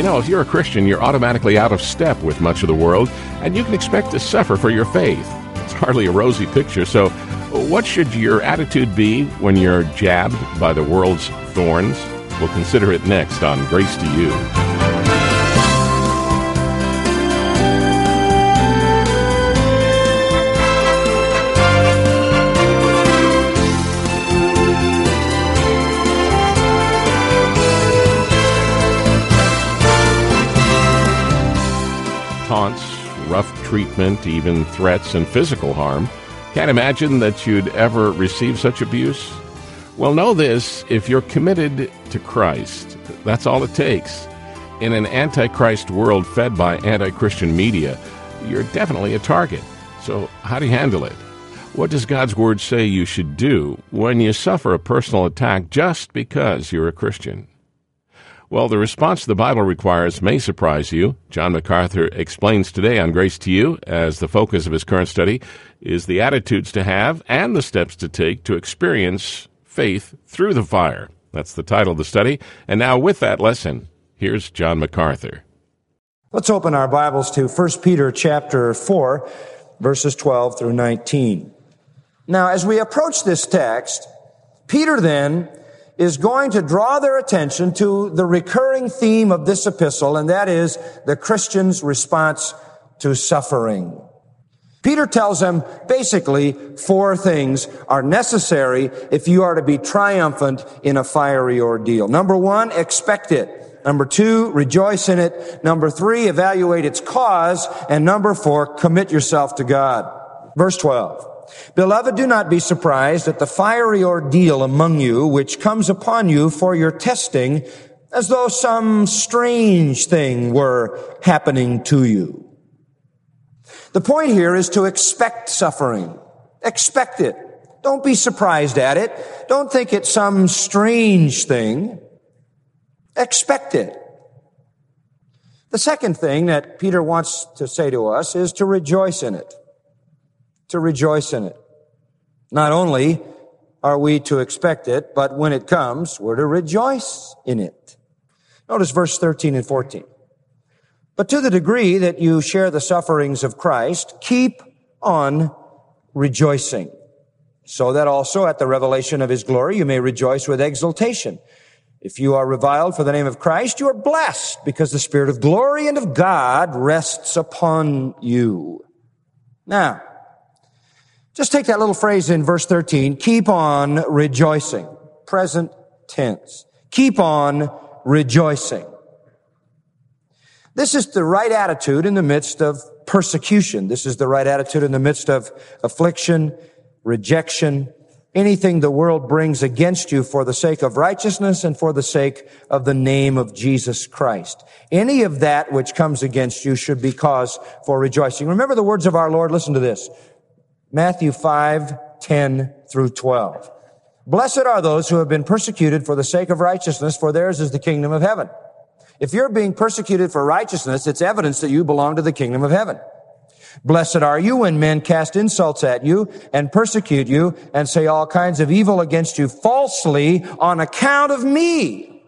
know, if you're a Christian, you're automatically out of step with much of the world, and you can expect to suffer for your faith. It's hardly a rosy picture, so what should your attitude be when you're jabbed by the world's thorns? We'll consider it next on Grace to You. Taunts, rough treatment, even threats and physical harm. Can't imagine that you'd ever receive such abuse? Well, know this, if you're committed to Christ, that's all it takes. In an anti-Christ world fed by anti-Christian media, you're definitely a target. So how do you handle it? What does God's Word say you should do when you suffer a personal attack just because you're a Christian? Well, the response the Bible requires may surprise you. John MacArthur explains today on Grace to You, as the focus of his current study is the attitudes to have and the steps to take to experience faith through the fire. That's the title of the study. And now with that lesson, here's John MacArthur. Let's open our Bibles to 1 Peter chapter 4, verses 12 through 19. Now, as we approach this text, Peter then is going to draw their attention to the recurring theme of this epistle, and that is the Christian's response to suffering. Peter tells them basically 4 things are necessary if you are to be triumphant in a fiery ordeal. Number 1, expect it. Number 2, rejoice in it. Number 3, evaluate its cause. And number 4, commit yourself to God. Verse 12. Beloved, do not be surprised at the fiery ordeal among you, which comes upon you for your testing, as though some strange thing were happening to you. The point here is to expect suffering. Expect it. Don't be surprised at it. Don't think it's some strange thing. Expect it. The second thing that Peter wants to say to us is to rejoice in it. To rejoice in it. Not only are we to expect it, but when it comes, we're to rejoice in it. Notice verse 13 and 14. But to the degree that you share the sufferings of Christ, keep on rejoicing, so that also at the revelation of his glory you may rejoice with exultation. If you are reviled for the name of Christ, you are blessed, because the Spirit of glory and of God rests upon you. Now, just take that little phrase in verse 13, keep on rejoicing. Present tense. Keep on rejoicing. This is the right attitude in the midst of persecution. This is the right attitude in the midst of affliction, rejection, anything the world brings against you for the sake of righteousness and for the sake of the name of Jesus Christ. Any of that which comes against you should be cause for rejoicing. Remember the words of our Lord. Listen to this. Matthew 5:10 through 12. Blessed are those who have been persecuted for the sake of righteousness, for theirs is the kingdom of heaven. If you're being persecuted for righteousness, it's evidence that you belong to the kingdom of heaven. Blessed are you when men cast insults at you and persecute you and say all kinds of evil against you falsely on account of me.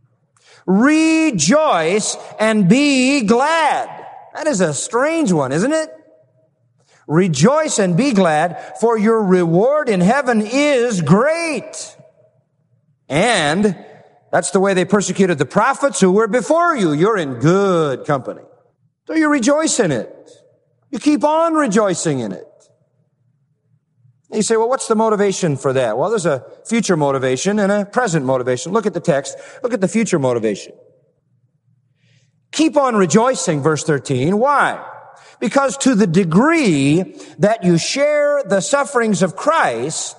Rejoice and be glad. That is a strange one, isn't it? Rejoice and be glad, for your reward in heaven is great. And that's the way they persecuted the prophets who were before you. You're in good company. So you rejoice in it. You keep on rejoicing in it. And you say, well, what's the motivation for that? Well, there's a future motivation and a present motivation. Look at the text. Look at the future motivation. Keep on rejoicing, verse 13. Why? Because to the degree that you share the sufferings of Christ,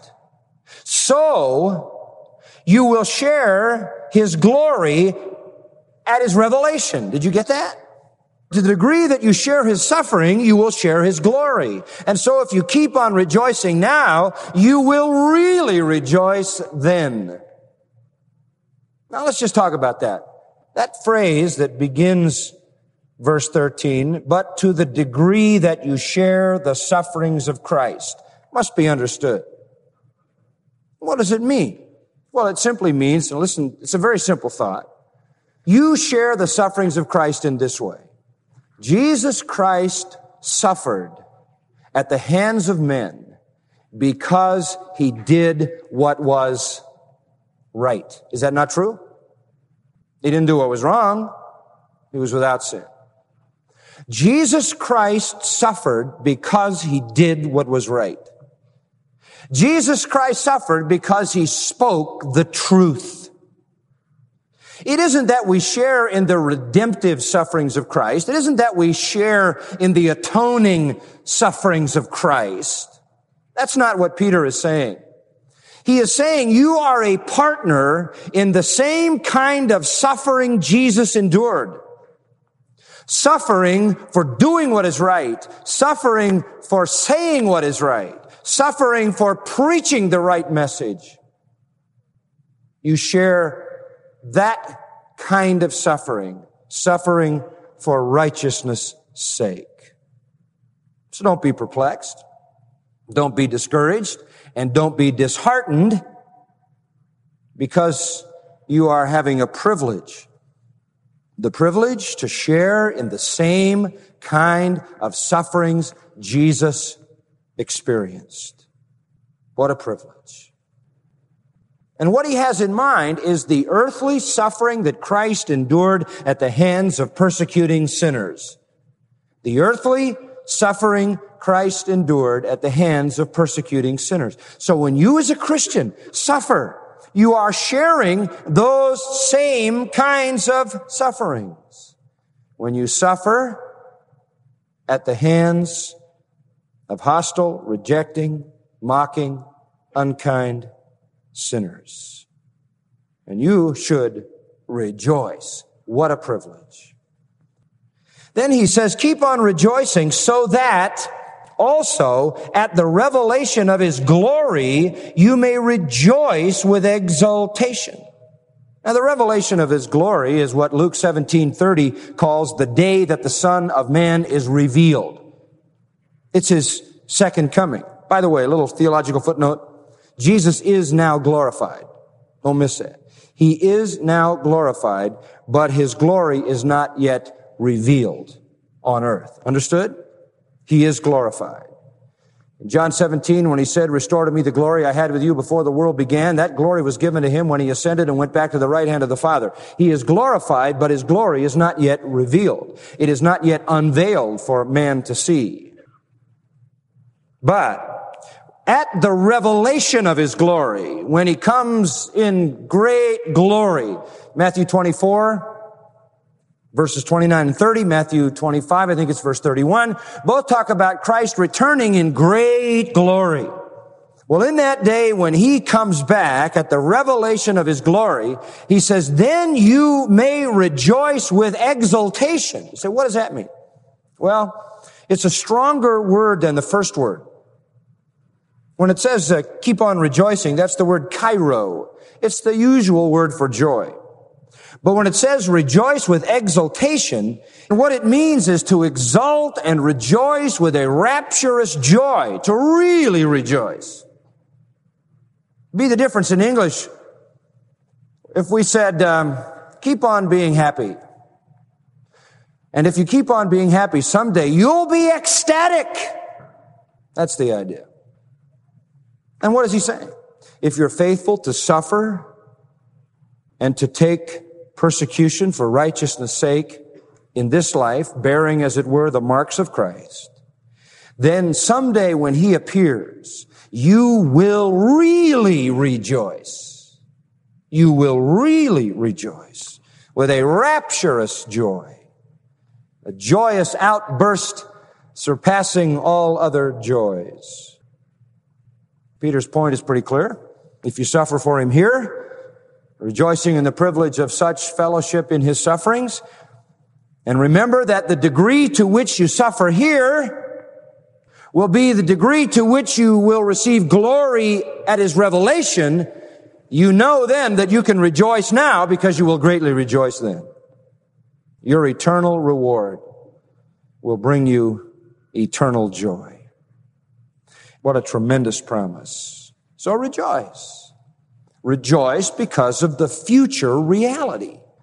so you will share his glory at his revelation. Did you get that? To the degree that you share his suffering, you will share his glory. And so if you keep on rejoicing now, you will really rejoice then. Now let's just talk about that. That phrase that begins verse 13, but to the degree that you share the sufferings of Christ, must be understood. What does it mean? Well, it simply means, and listen, it's a very simple thought. You share the sufferings of Christ in this way. Jesus Christ suffered at the hands of men because he did what was right. Is that not true? He didn't do what was wrong. He was without sin. Jesus Christ suffered because he did what was right. Jesus Christ suffered because he spoke the truth. It isn't that we share in the redemptive sufferings of Christ. It isn't that we share in the atoning sufferings of Christ. That's not what Peter is saying. He is saying you are a partner in the same kind of suffering Jesus endured. Suffering for doing what is right. Suffering for saying what is right. Suffering for preaching the right message. You share that kind of suffering. Suffering for righteousness' sake. So don't be perplexed. Don't be discouraged. And don't be disheartened because you are having a privilege. The privilege to share in the same kind of sufferings Jesus experienced. What a privilege. And what he has in mind is the earthly suffering that Christ endured at the hands of persecuting sinners. The earthly suffering Christ endured at the hands of persecuting sinners. So when you as a Christian suffer, you are sharing those same kinds of sufferings. When you suffer at the hands of hostile, rejecting, mocking, unkind sinners. And you should rejoice. What a privilege. Then he says, keep on rejoicing so that also at the revelation of his glory, you may rejoice with exultation. Now the revelation of his glory is what Luke 17:30 calls the day that the Son of Man is revealed. It's his second coming. By the way, a little theological footnote. Jesus is now glorified. Don't miss that. He is now glorified, but his glory is not yet revealed on earth. Understood? He is glorified. In John 17, when he said, restore to me the glory I had with you before the world began, that glory was given to him when he ascended and went back to the right hand of the Father. He is glorified, but his glory is not yet revealed. It is not yet unveiled for man to see. But at the revelation of his glory, when he comes in great glory, Matthew 24, verses 29 and 30, Matthew 25, I think it's verse 31, both talk about Christ returning in great glory. Well, in that day when he comes back at the revelation of his glory, he says, then you may rejoice with exultation. You say, what does that mean? Well, it's a stronger word than the first word. When it says keep on rejoicing, that's the word kairo. It's the usual word for joy. But when it says rejoice with exultation, what it means is to exult and rejoice with a rapturous joy, to really rejoice. Be the difference in English if we said, keep on being happy. And if you keep on being happy, someday you'll be ecstatic. That's the idea. And what is he saying? If you're faithful to suffer and to take persecution for righteousness' sake in this life, bearing, as it were, the marks of Christ, then someday when he appears, you will really rejoice. You will really rejoice with a rapturous joy, a joyous outburst surpassing all other joys. Peter's point is pretty clear. If you suffer for him here, rejoicing in the privilege of such fellowship in his sufferings, and remember that the degree to which you suffer here will be the degree to which you will receive glory at his revelation. You know then that you can rejoice now because you will greatly rejoice then. Your eternal reward will bring you eternal joy. What a tremendous promise. So rejoice. Rejoice because of the future reality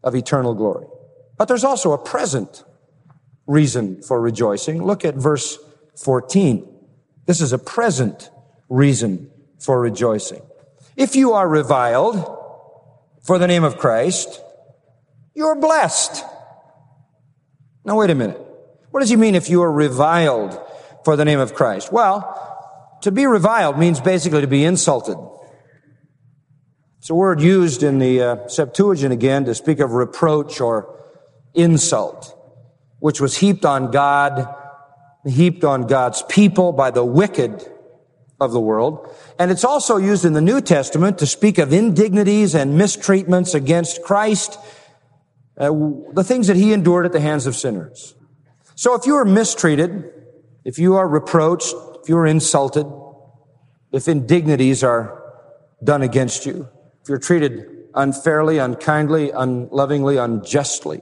of eternal glory. But there's also a present reason for rejoicing. Look at verse 14. This is a present reason for rejoicing. If you are reviled for the name of Christ, you're blessed. Now wait a minute. What does he mean if you are reviled for the name of Christ? Well, to be reviled means basically to be insulted. It's a word used in the Septuagint again to speak of reproach or insult, which was heaped on God, heaped on God's people by the wicked of the world. And it's also used in the New Testament to speak of indignities and mistreatments against Christ, the things that he endured at the hands of sinners. So if you are mistreated, if you are reproached, if you are insulted, if indignities are done against you, if you're treated unfairly, unkindly, unlovingly, unjustly,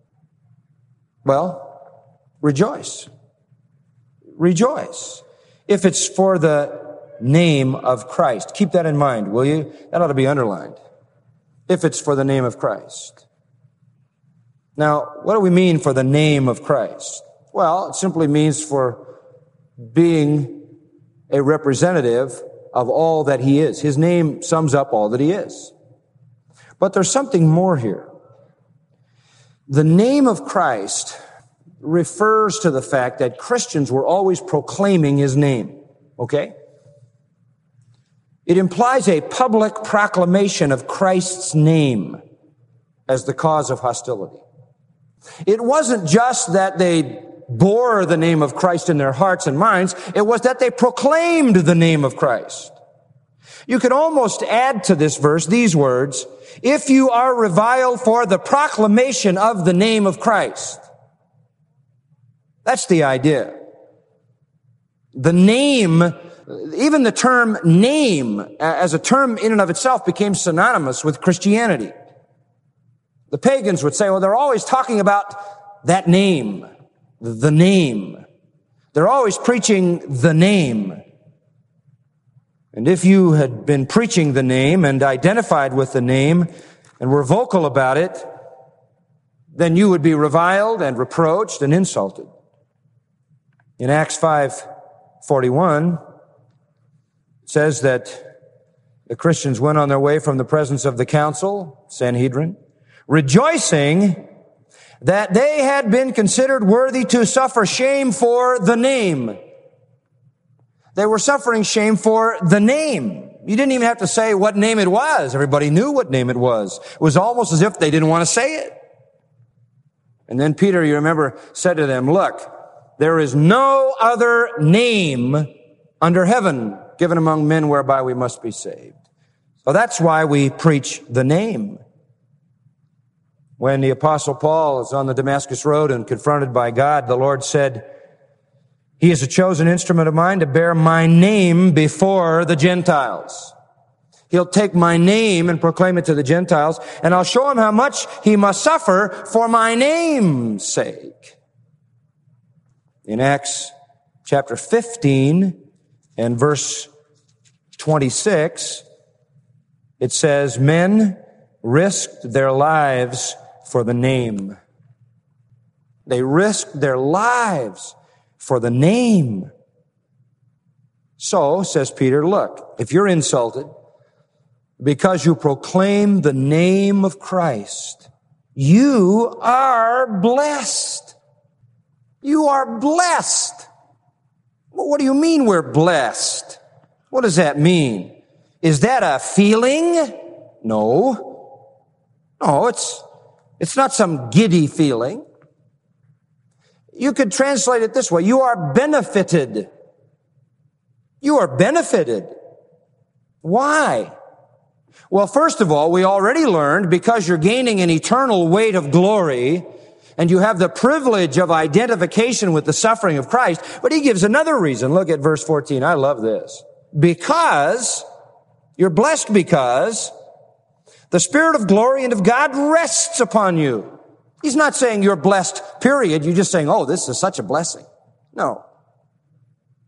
well, rejoice. Rejoice. If it's for the name of Christ. Keep that in mind, will you? That ought to be underlined. If it's for the name of Christ. Now, what do we mean for the name of Christ? Well, it simply means for being a representative of all that he is. His name sums up all that he is. But there's something more here. The name of Christ refers to the fact that Christians were always proclaiming his name. Okay? It implies a public proclamation of Christ's name as the cause of hostility. It wasn't just that they bore the name of Christ in their hearts and minds. It was that they proclaimed the name of Christ. You could almost add to this verse these words, if you are reviled for the proclamation of the name of Christ. That's the idea. The name, even the term name as a term in and of itself became synonymous with Christianity. The pagans would say, well, they're always talking about that name, the name. They're always preaching the name. And if you had been preaching the name and identified with the name and were vocal about it, then you would be reviled and reproached and insulted. In Acts 5:41, it says that the Christians went on their way from the presence of the council, Sanhedrin, rejoicing that they had been considered worthy to suffer shame for the name. They were suffering shame for the name. You didn't even have to say what name it was. Everybody knew what name it was. It was almost as if they didn't want to say it. And then Peter, you remember, said to them, look, there is no other name under heaven given among men whereby we must be saved. So that's why we preach the name. When the Apostle Paul is on the Damascus Road and confronted by God, the Lord said, he is a chosen instrument of mine to bear my name before the Gentiles. He'll take my name and proclaim it to the Gentiles, and I'll show him how much he must suffer for my name's sake. In Acts chapter 15 and verse 26, it says, men risked their lives for the name. They risked their lives for the name. So, says Peter, look, if you're insulted because you proclaim the name of Christ, you are blessed. You are blessed. What do you mean we're blessed? What does that mean? Is that a feeling? No. No, it's not some giddy feeling. You could translate it this way. You are benefited. You are benefited. Why? Well, first of all, we already learned because you're gaining an eternal weight of glory and you have the privilege of identification with the suffering of Christ. But he gives another reason. Look at verse 14. I love this. Because, you're blessed because the Spirit of glory and of God rests upon you. He's not saying you're blessed, period. You're just saying, oh, this is such a blessing. No.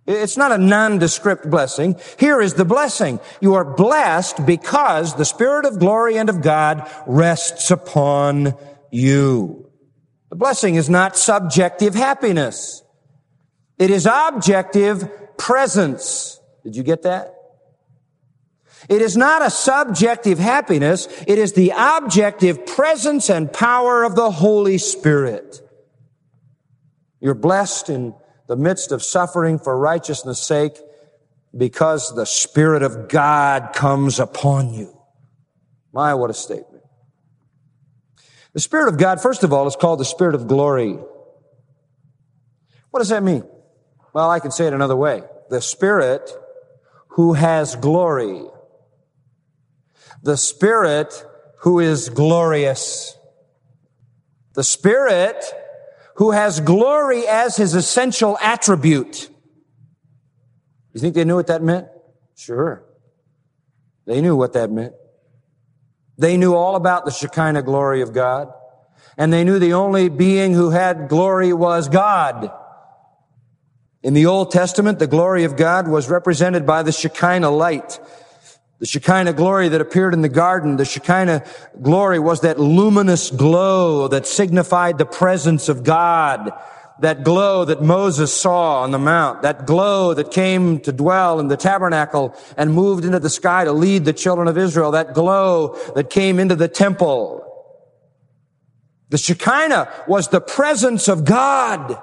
It's not a nondescript blessing. Here is the blessing. You are blessed because the Spirit of glory and of God rests upon you. The blessing is not subjective happiness. It is objective presence. Did you get that? It is not a subjective happiness. It is the objective presence and power of the Holy Spirit. You're blessed in the midst of suffering for righteousness' sake because the Spirit of God comes upon you. My, what a statement. The Spirit of God, first of all, is called the Spirit of glory. What does that mean? Well, I can say it another way. The Spirit who has glory. The Spirit who is glorious. The Spirit who has glory as his essential attribute. You think they knew what that meant? Sure. They knew what that meant. They knew all about the Shekinah glory of God. And they knew the only being who had glory was God. In the Old Testament, the glory of God was represented by the Shekinah light. The Shekinah glory that appeared in the garden, the Shekinah glory was that luminous glow that signified the presence of God. That glow that Moses saw on the mount. That glow that came to dwell in the tabernacle and moved into the sky to lead the children of Israel. That glow that came into the temple. The Shekinah was the presence of God.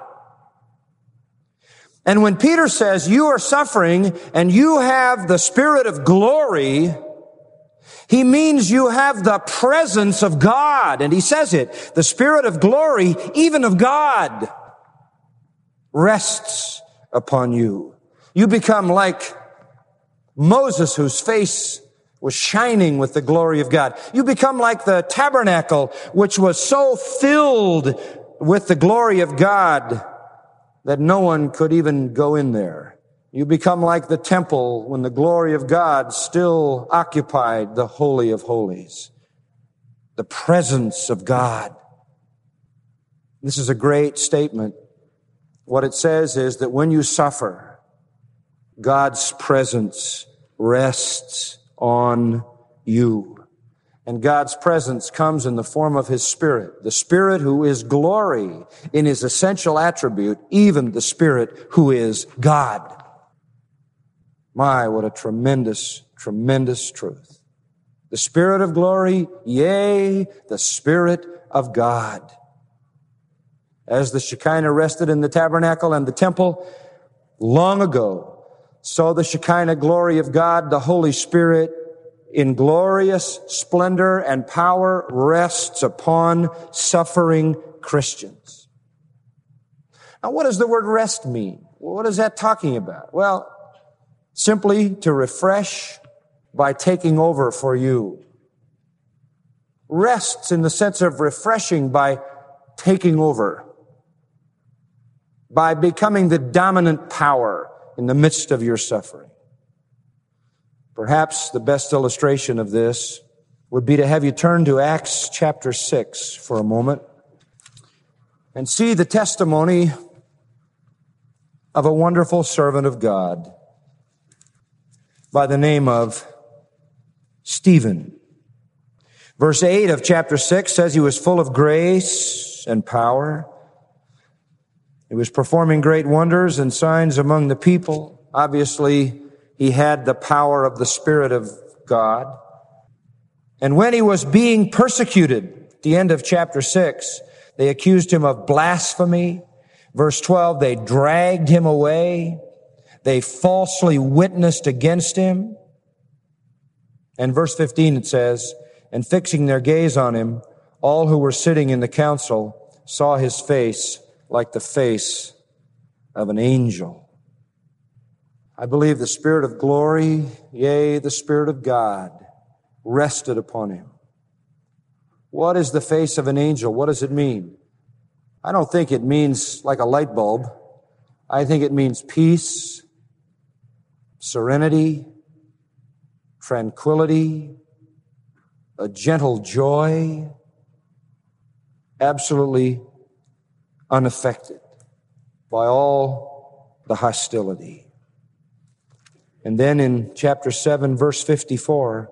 And when Peter says you are suffering and you have the Spirit of glory, he means you have the presence of God. And he says it, the Spirit of glory, even of God, rests upon you. You become like Moses, whose face was shining with the glory of God. You become like the tabernacle, which was so filled with the glory of God that no one could even go in there. You become like the temple when the glory of God still occupied the Holy of Holies. The presence of God. This is a great statement. What it says is that when you suffer, God's presence rests on you. And God's presence comes in the form of His Spirit, the Spirit who is glory in His essential attribute, even the Spirit who is God. My, what a tremendous, tremendous truth. The Spirit of glory, yea, the Spirit of God. As the Shekinah rested in the tabernacle and the temple long ago, so the Shekinah glory of God, the Holy Spirit, in glorious splendor and power rests upon suffering Christians. Now, what does the word rest mean? What is that talking about? Well, simply to refresh by taking over for you. Rests in the sense of refreshing by taking over, by becoming the dominant power in the midst of your suffering. Perhaps the best illustration of this would be to have you turn to Acts chapter 6 for a moment and see the testimony of a wonderful servant of God by the name of Stephen. Verse 8 of chapter 6 says he was full of grace and power. He was performing great wonders and signs among the people. Obviously, he had the power of the Spirit of God. And when he was being persecuted, at the end of chapter 6, they accused him of blasphemy. Verse 12, they dragged him away. They falsely witnessed against him. And verse 15 it says, and fixing their gaze on him, all who were sitting in the council saw his face like the face of an angel. I believe the Spirit of glory, yea, the Spirit of God, rested upon him. What is the face of an angel? What does it mean? I don't think it means like a light bulb. I think it means peace, serenity, tranquility, a gentle joy, absolutely unaffected by all the hostility. And then in chapter 7, verse 54,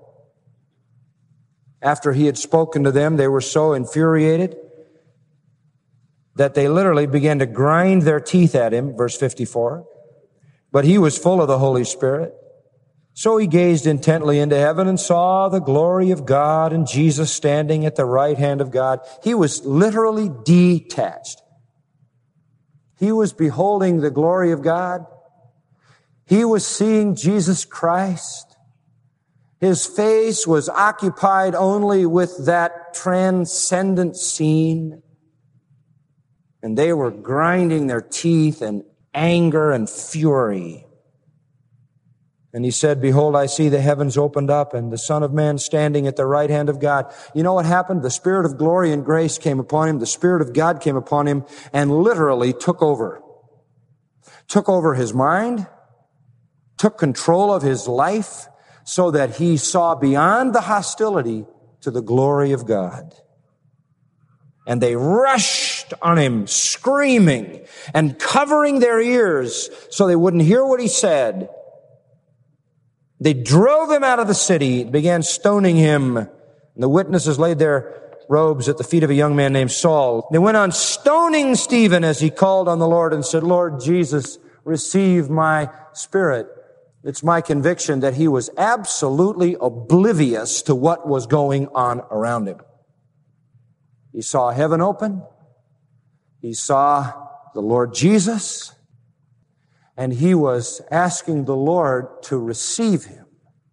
after he had spoken to them, they were so infuriated that they literally began to grind their teeth at him, verse 54. But he was full of the Holy Spirit. So he gazed intently into heaven and saw the glory of God and Jesus standing at the right hand of God. He was literally detached. He was beholding the glory of God. He was seeing Jesus Christ. His face was occupied only with that transcendent scene. And they were grinding their teeth in anger and fury. And he said, "Behold, I see the heavens opened up and the Son of Man standing at the right hand of God." You know what happened? The Spirit of glory and grace came upon him. The Spirit of God came upon him and literally took over. Took over his mind, took control of his life so that he saw beyond the hostility to the glory of God. And they rushed on him, screaming and covering their ears so they wouldn't hear what he said. They drove him out of the city, began stoning him. And the witnesses laid their robes at the feet of a young man named Saul. They went on stoning Stephen as he called on the Lord and said, "Lord Jesus, receive my spirit." It's my conviction that he was absolutely oblivious to what was going on around him. He saw heaven open. He saw the Lord Jesus. And he was asking the Lord to receive him,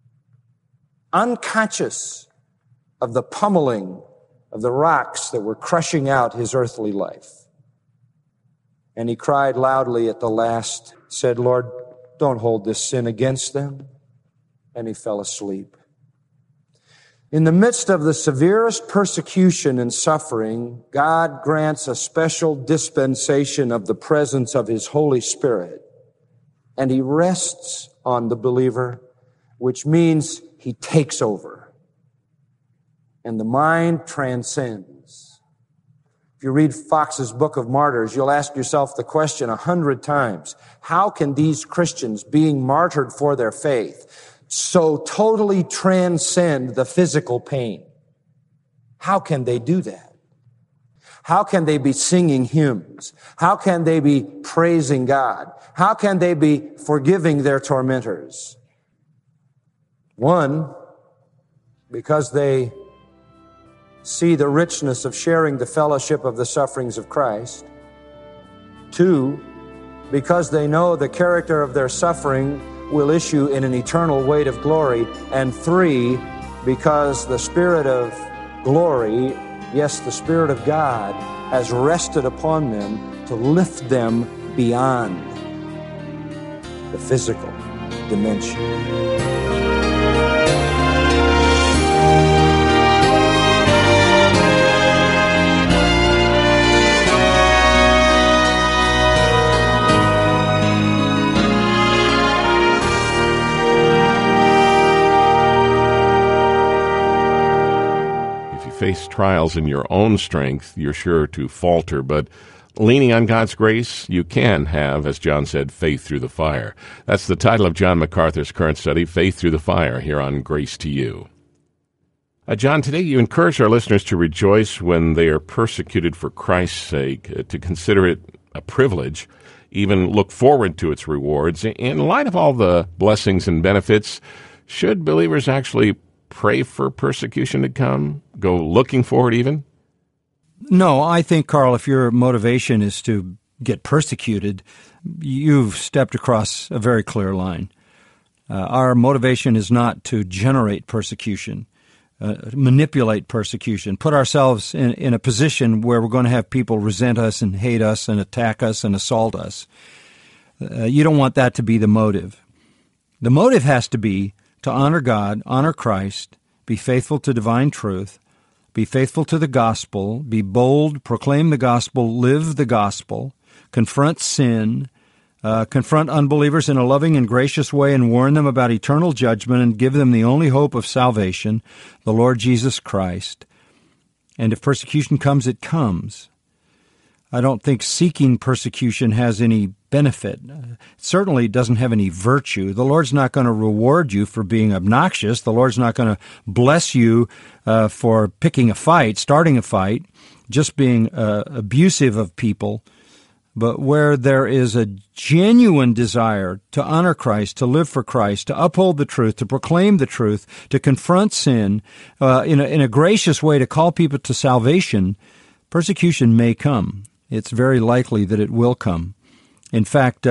unconscious of the pummeling of the rocks that were crushing out his earthly life. And he cried loudly at the last, said, "Lord, don't hold this sin against them." And he fell asleep. In the midst of the severest persecution and suffering, God grants a special dispensation of the presence of his Holy Spirit. And he rests on the believer, which means he takes over. And the mind transcends. If you read Fox's Book of Martyrs, you'll ask yourself the question 100 times, how can these Christians, being martyred for their faith, so totally transcend the physical pain? How can they do that? How can they be singing hymns? How can they be praising God? How can they be forgiving their tormentors? One, because they see the richness of sharing the fellowship of the sufferings of Christ. Two, because they know the character of their suffering will issue in an eternal weight of glory. And three, because the Spirit of glory, yes, the Spirit of God, has rested upon them to lift them beyond the physical dimension. Face trials in your own strength, you're sure to falter, but leaning on God's grace, you can have, as John said, faith through the fire. That's the title of John MacArthur's current study, Faith Through the Fire, here on Grace to You. John, today you encourage our listeners to rejoice when they are persecuted for Christ's sake, to consider it a privilege, even look forward to its rewards. In light of all the blessings and benefits, should believers actually pray for persecution to come? Go looking for it even? No, I think, Carl, if your motivation is to get persecuted, you've stepped across a very clear line. Our motivation is not to generate persecution, manipulate persecution, put ourselves in a position where we're going to have people resent us and hate us and attack us and assault us. You don't want that to be the motive. The motive has to be to honor God, honor Christ, be faithful to divine truth, be faithful to the gospel, be bold, proclaim the gospel, live the gospel, confront sin, confront unbelievers in a loving and gracious way and warn them about eternal judgment and give them the only hope of salvation, the Lord Jesus Christ. And if persecution comes, it comes. I don't think seeking persecution has any benefit. It certainly doesn't have any virtue. The Lord's not going to reward you for being obnoxious. The Lord's not going to bless you for picking a fight, starting a fight, just being abusive of people. But where there is a genuine desire to honor Christ, to live for Christ, to uphold the truth, to proclaim the truth, to confront sin in a gracious way, to call people to salvation, persecution may come. It's very likely that it will come. In fact,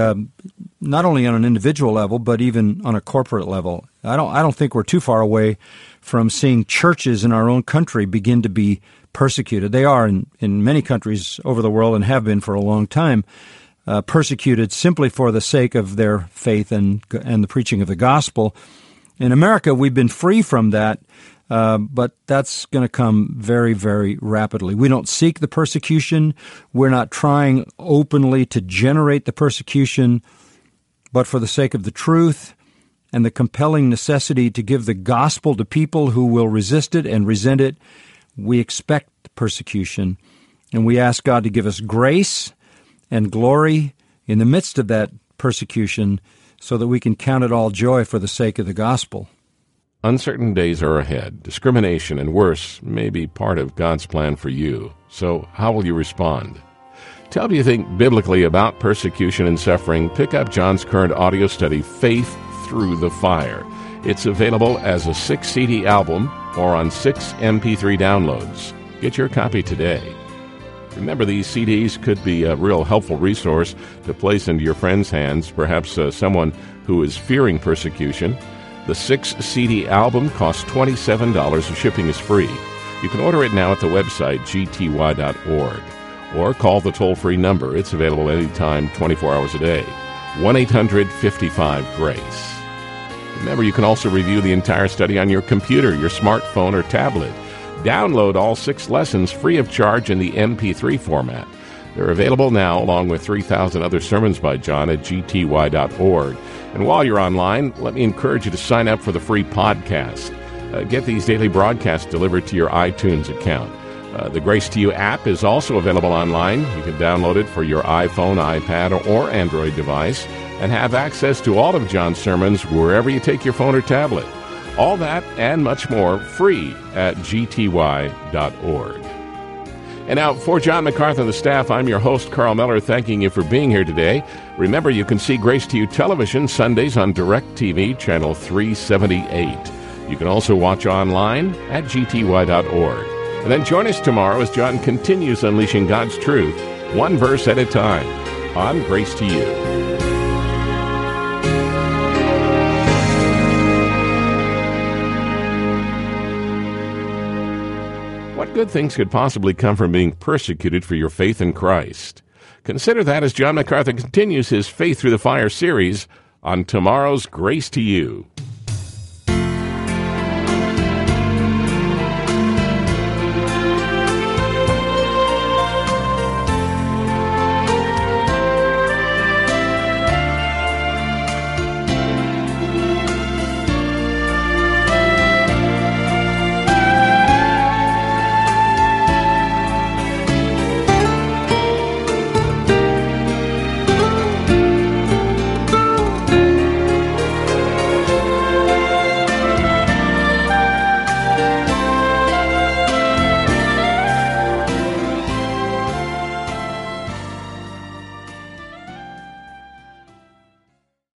not only on an individual level, but even on a corporate level. I don't think we're too far away from seeing churches in our own country begin to be persecuted. They are in many countries over the world and have been for a long time, persecuted simply for the sake of their faith and the preaching of the gospel. In America, we've been free from that, but that's going to come very, very rapidly. We don't seek the persecution. We're not trying openly to generate the persecution, but for the sake of the truth and the compelling necessity to give the gospel to people who will resist it and resent it, we expect persecution, and we ask God to give us grace and glory in the midst of that persecution so that we can count it all joy for the sake of the gospel. Uncertain days are ahead. Discrimination and worse may be part of God's plan for you. So how will you respond? To help you think biblically about persecution and suffering, pick up John's current audio study, Faith Through the Fire. It's available as a 6-CD album or on 6 MP3 downloads. Get your copy today. Remember, these CDs could be a real helpful resource to place into your friend's hands, perhaps someone who is fearing persecution. The 6-CD album costs $27 and shipping is free. You can order it now at the website gty.org or call the toll-free number. It's available anytime, 24 hours a day, 1-800-55-GRACE. Remember, you can also review the entire study on your computer, your smartphone, or tablet. Download all 6 lessons free of charge in the MP3 format. They're available now, along with 3,000 other sermons by John, at gty.org. And while you're online, let me encourage you to sign up for the free podcast. Get these daily broadcasts delivered to your iTunes account. The Grace to You app is also available online. You can download it for your iPhone, iPad, or Android device and have access to all of John's sermons wherever you take your phone or tablet. All that and much more free at gty.org. And now, for John MacArthur and the staff, I'm your host, Carl Miller, thanking you for being here today. Remember, you can see Grace to You television Sundays on DirecTV, channel 378. You can also watch online at gty.org. And then join us tomorrow as John continues unleashing God's truth, one verse at a time, on Grace to You. What good things could possibly come from being persecuted for your faith in Christ? Consider that as John MacArthur continues his Faith Through the Fire series on tomorrow's Grace to You.